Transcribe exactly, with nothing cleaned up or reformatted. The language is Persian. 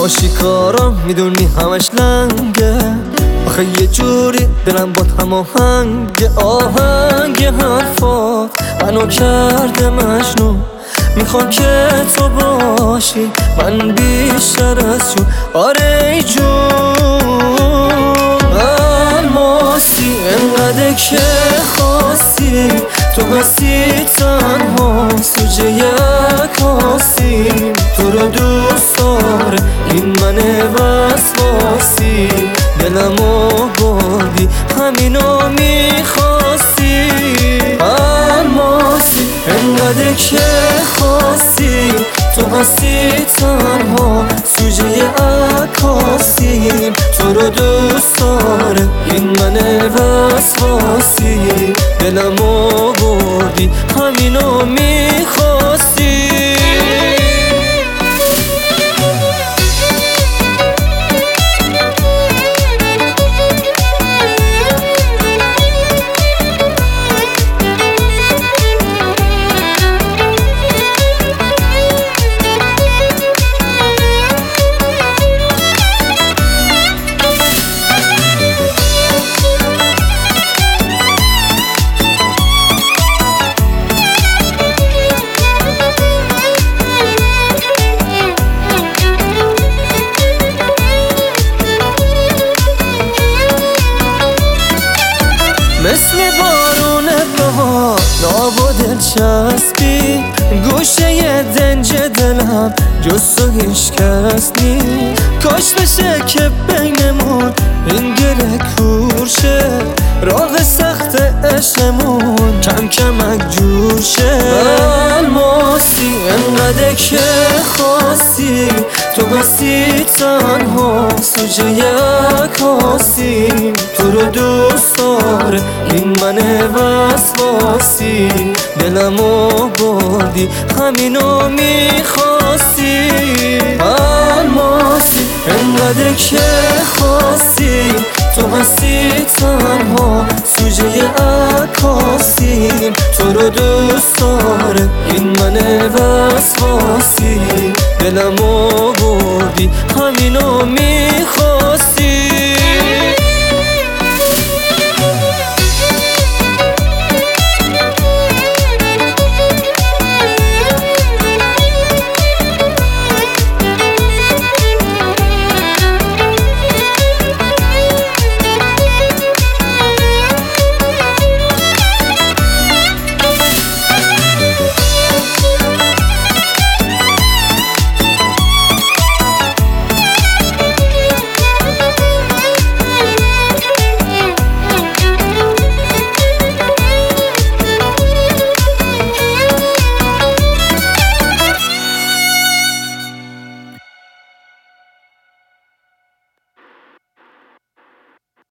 آشکارا میدونی همش لنگه، آخه یه جوری دلم با هماهنگ آهنگ حرفات منو کرده مجنون. میخوام که تو باشی من بیشتر از جون، آره ای جون. الماسی انقدر که خواستی، تو هستی تنها سوژه یک آسیم. تو رو دوست داره این من وسواسی، دلمو بردی همینو میخواستی. الماسی انقدر که خواستی، تو هستی تنها سوژه عکاسیم. تو رو دوست داره این من وسواسی، دلمو بردی همینو میخواستی. مثل بارون بهار ناب و دلچسبی، گوشه دنج دلم جز تو هیچ کس نی. کاش بشه که بینمون این گره کور شه، راه سخت عشقمون کم کمک جور شه. الماسی انقدر که خواستی، تو هستی تنها سوژه یک آسیم. تو رو دوست داره این من وسواسی، دلمو بردی همینو میخواستی. الماسی انقدر که خواستی، تو هستی تنها سوژه عکاسیم. تو رو دوست داره این من وسواسی، دلمو بردی همینو میخواستی.